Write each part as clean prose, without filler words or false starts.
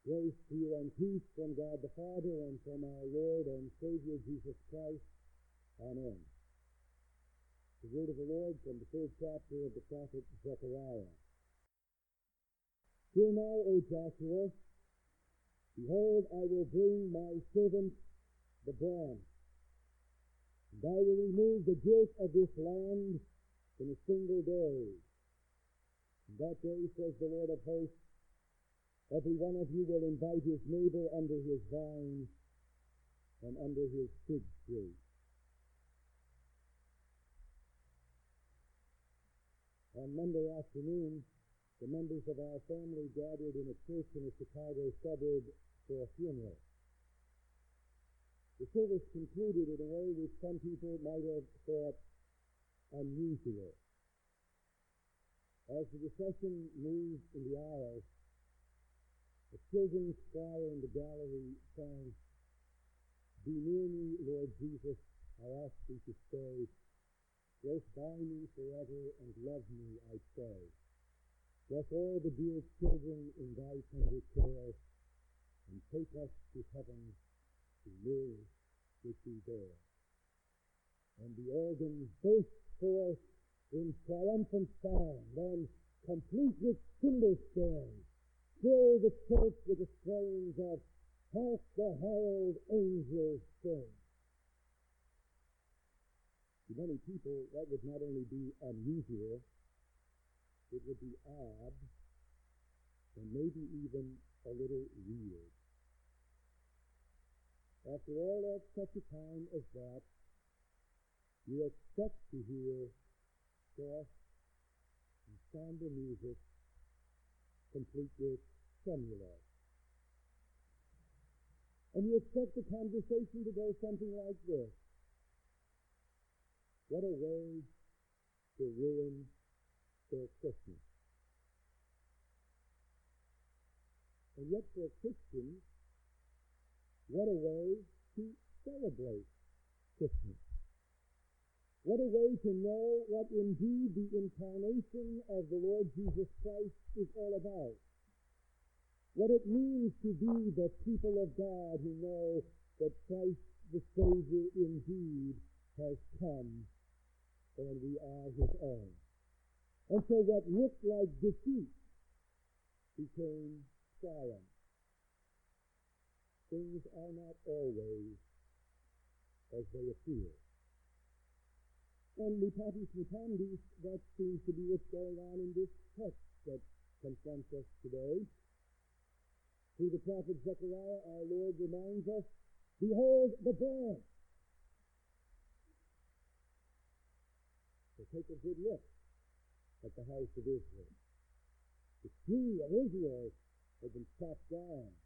Grace to you and peace from God the Father and from our Lord and Savior Jesus Christ. Amen. The word of the Lord from the 3rd chapter of the prophet Zechariah. Hear now, O Joshua, behold, I will bring my servant the branch, and I will remove the guilt of this land in a single day. And that day, says the Lord of hosts, every one of you will invite his neighbor under his vine and under his fig tree. On Monday afternoon, the members of our family gathered in a church in a Chicago suburb for a funeral. The service concluded in a way which some people might have thought unusual. As the procession moved in the aisle, a children's choir in the gallery sang, "Be near me, Lord Jesus, I ask thee to stay. Close by me forever and love me, I pray. Bless all the dear children in thy tender care, and take us to heaven to live with thee there." And the organ burst forth in triumphant sound, then, complete with cymbal strands, fill the church with the strains of "Hark the Herald Angels Sing." To many people, that would not only be unusual, it would be odd, and maybe even a little weird. After all, at such a time as that, you expect to hear soft and somber music, complete with tremolo. And you expect the conversation to go something like this: "What a way to ruin their Christmas." And yet for Christians, what a way to celebrate Christmas. What a way to know what indeed the incarnation of the Lord Jesus Christ is all about. What it means to be the people of God who know that Christ the Savior indeed has come and we are his own. And so what looked like defeat became triumph. Things are not always as they appear. And mutatis mutandis, that seems to be what's going on in this text that confronts us today. Through the prophet Zechariah, our Lord reminds us, "Behold the branch." So take a good look at the house of Israel. The tree of Israel had been chopped down.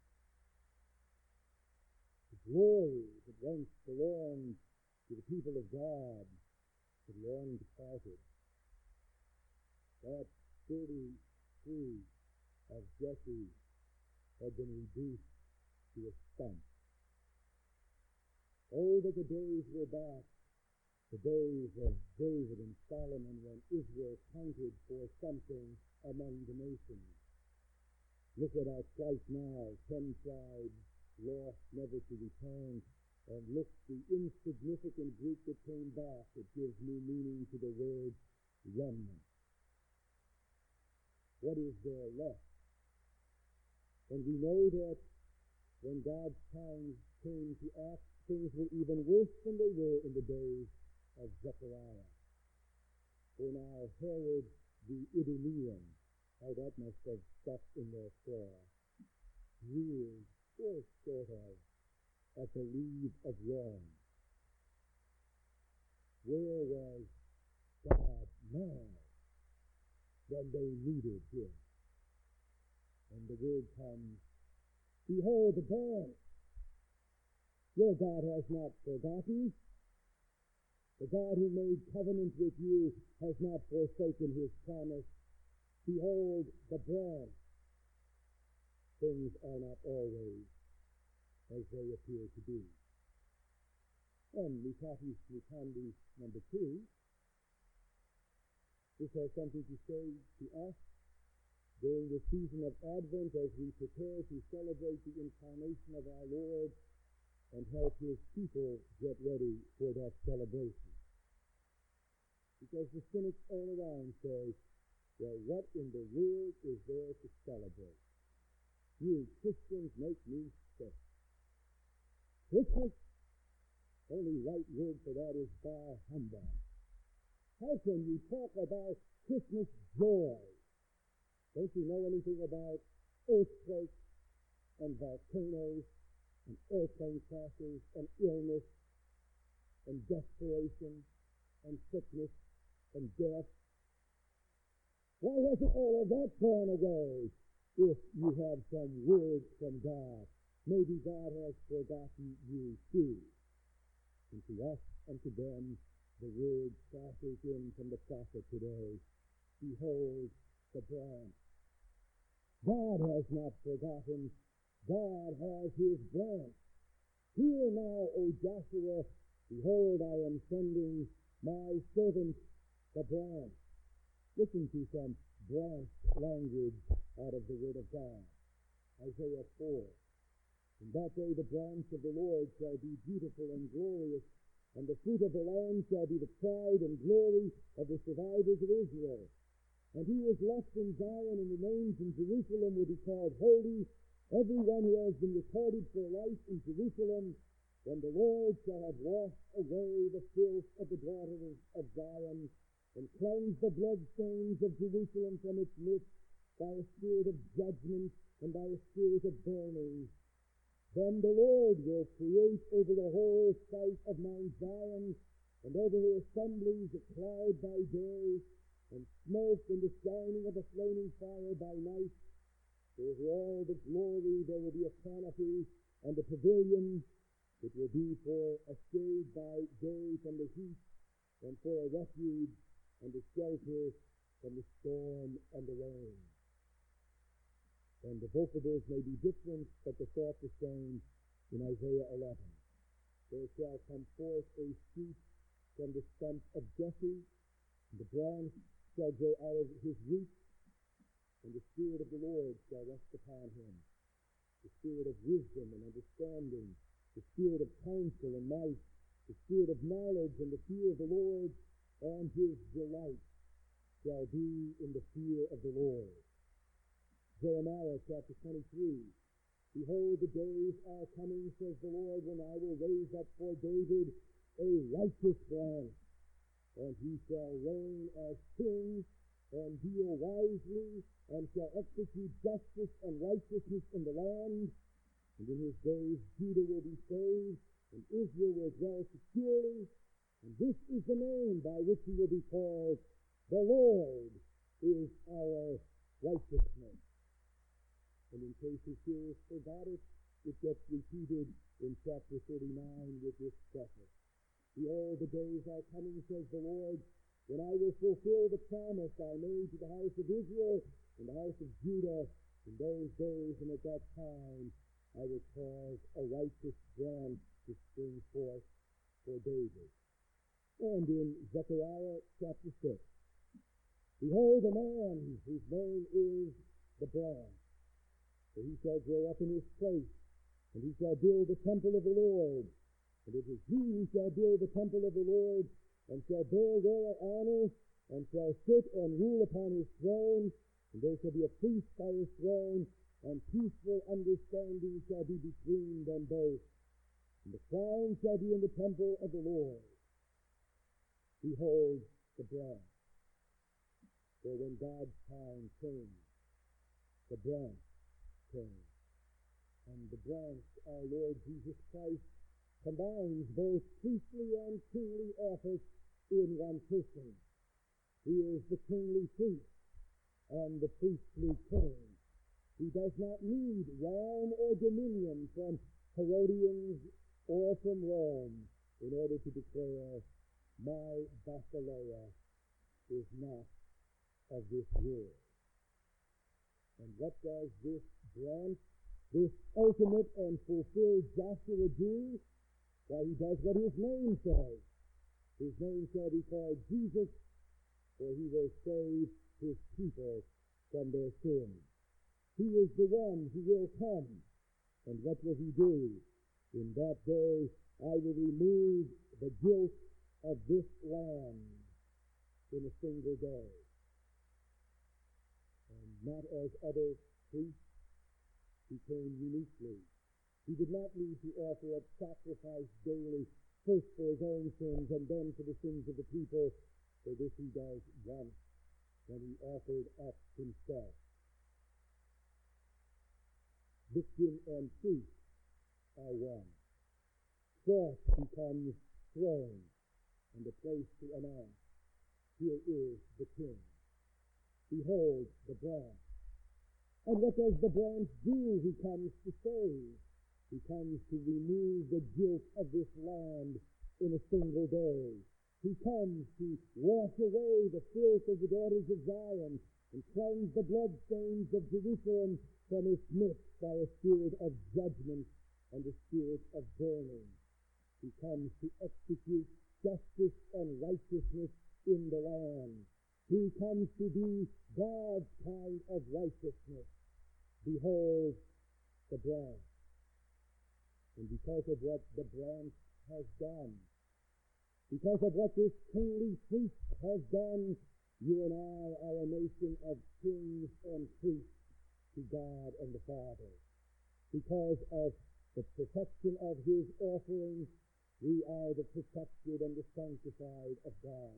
The glory that once belonged to the people of God had long departed. That sturdy tree of Jesse had been reduced to a stump. Oh, that the days were back, the days of David and Solomon, when Israel counted for something among the nations. Look at our plight now, 10 tribes lost never to return, and look the insignificant group that came back. It gives new meaning to the word remnant. What is there left? And we know that when God's time came to act, things were even worse than they were in the days of Zechariah. For now Herod the Idumean, how that must have stuck in their craw, ruled, or sort of, at the lead of wrong. Where was God now when they needed him? And the word comes, "Behold the branch. Your God has not forgotten. The God who made covenant with you has not forsaken his promise. Behold the branch." Things are not always as they appear to be. And mutatis mutandis number 2, this has something to say to us. during the season of Advent as we prepare to celebrate the incarnation of our Lord and help his people get ready for that celebration. Because the cynics all around say, well, what in the world is there to celebrate? You Christians make me sick. Christmas? Only right word for that is bar humbug. How can you talk about Christmas joy? Don't you know anything about earthquakes and volcanoes and airplane crashes and illness and desperation and sickness and death? Why hasn't all of that gone away if you have some word from God? Maybe God has forgotten you too. And to us and to them, the word flashes in from the prophet today. Behold the branch. God has not forgotten. God has his branch. Hear now, O Joshua, behold, I am sending my servant, the branch. Listen to some branch language out of the Word of God. Isaiah 4. In that day the branch of the Lord shall be beautiful and glorious, and the fruit of the land shall be the pride and glory of the survivors of Israel. And he was left in Zion, and remains in Jerusalem will be called holy, everyone who has been recorded for life in Jerusalem, when the Lord shall have washed away the filth of the daughters of Zion, and cleansed the bloodstains of Jerusalem from its midst by a spirit of judgment and by a spirit of burning. Then the Lord will create over the whole site of Mount Zion, and over her assemblies a cloud by day, and smoke and the shining of a flaming fire by night. Over all the glory there will be a canopy and a pavilion. It will be for a shade by day from the heat, and for a refuge and a shelter from the storm and the rain. And the vocables may be different, but the thought the same in Isaiah 11. There shall come forth a shoot from the stump of Jesse, and the branch shall grow out of his roots, and the Spirit of the Lord shall rest upon him, the Spirit of wisdom and understanding, the Spirit of counsel and might, the Spirit of knowledge and the fear of the Lord, and his delight shall be in the fear of the Lord. Jeremiah chapter 23. Behold, the days are coming, says the Lord, when I will raise up for David a righteous branch, and he shall reign as king, and deal wisely, and shall execute justice and righteousness in the land. And in his days Judah will be saved, and Israel will dwell securely. And this is the name by which he will be called: the Lord is our righteousness. And in case his hearers forgot it, it gets repeated in chapter 39 with this preface. Behold, the days are coming, says the Lord, when I will fulfill the promise I made to the house of Israel and the house of Judah in those days, and at that time I will cause a righteous branch to spring forth for David. And in Zechariah chapter 6, behold, a man whose name is the branch. For he shall grow up in his place, and he shall build the temple of the Lord. And it is he who shall build the temple of the Lord, and shall bear royal honor, and shall sit and rule upon his throne. And there shall be a priest by his throne, and peaceful understanding shall be between them both. And the crown shall be in the temple of the Lord. Behold the branch. For when God's time came, the branch came. And the branch, our Lord Jesus Christ, combines both priestly and kingly office in one person. He is the kingly priest and the priestly king. He does not need realm or dominion from Herodians or from Rome in order to declare, my basileia is not of this world. And what does this branch, this ultimate and fulfilled Joshua do? Well, he does what his name says. His name shall be called Jesus, for he will save his people from their sin. He is the one who will come. And what will he do? In that day, I will remove the guilt of this land in a single day. And not as other priests, he came uniquely. He did not need to offer up sacrifice daily, first for his own sins and then for the sins of the people. For this he does once, when he offered up himself. Victim and priest are one. Cross becomes throne and a place to announce, here is the King. Behold the branch. And what does the branch do? He comes to save. He comes to remove the guilt of this land in a single day. He comes to wash away the filth of the daughters of Zion and cleanse the bloodstains of Jerusalem from its midst by a spirit of judgment and a spirit of burning. He comes to execute justice and righteousness in the land. He comes to be God's kind of righteousness. Behold the branch. And because of what the branch has done, because of what this kingly priest has done, you and I are a nation of kings and priests to God and the Father. Because of the perfection of his offering, we are the protected and the sanctified of God.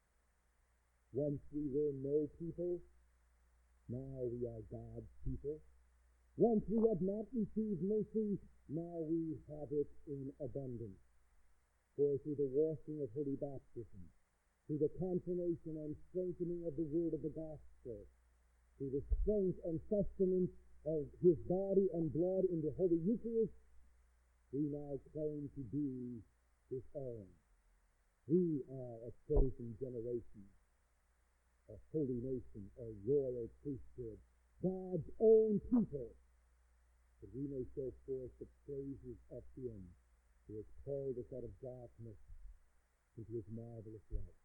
Once we were no people, now we are God's people. Once we had not received mercy, now we have it in abundance. For through the washing of holy baptism, through the confirmation and strengthening of the word of the gospel, through the strength and sustenance of his body and blood in the Holy Eucharist, we now claim to be his own. We are a chosen generation, a holy nation, a royal priesthood, God's own people, that we may show forth the praises of him who has called us out of darkness into his marvelous light.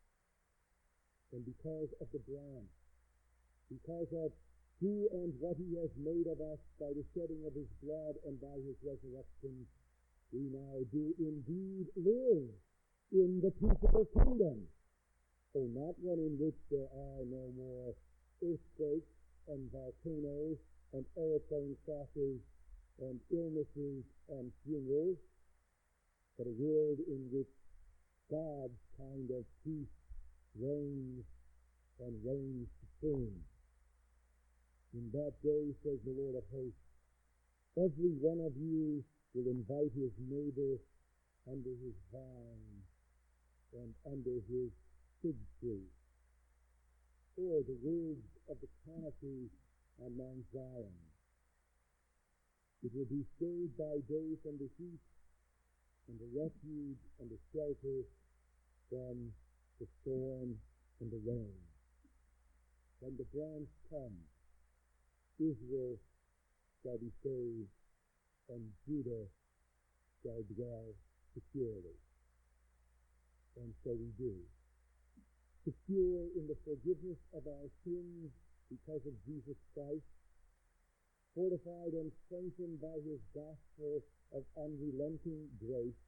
And because of the branch, because of who and what he has made of us by the shedding of his blood and by his resurrection, we now do indeed live in the peaceable kingdom. Oh, not one in which there are no more earthquakes and volcanoes and airplane crashes and illnesses and funerals, but a world in which God's kind of peace reigns and reigns supreme. In that day, says the Lord of hosts, every one of you will invite his neighbor under his vine and under his fig tree. Or the words of the canopy on Mount Zion. It will be shade by day from the heat, and a refuge and a shelter from the storm and the rain. When the branch comes, Israel shall be saved, and Judah shall dwell securely. And so we do. Secure in the forgiveness of our sins because of Jesus Christ, fortified and strengthened by his gospel of unrelenting grace,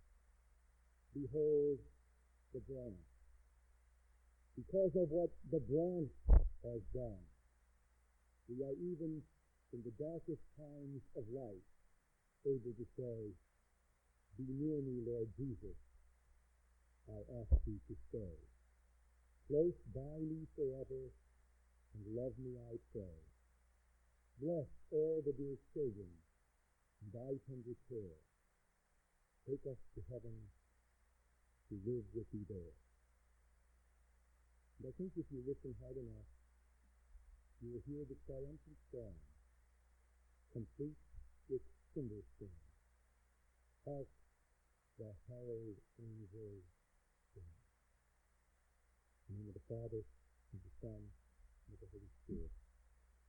behold the branch. Because of what the branch has done, we are even in the darkest times of life able to say, be near me, Lord Jesus. I ask you to stay. Close by me forever, and love me, I pray. Bless all the dear children in thy tender care. Take us to heaven to live with thee there. And I think if you listen hard enough, you will hear the triumphant song, complete its cymbal string. Hark, the herald angels sing. In the name of the Father, and the Son, and of the Holy Spirit.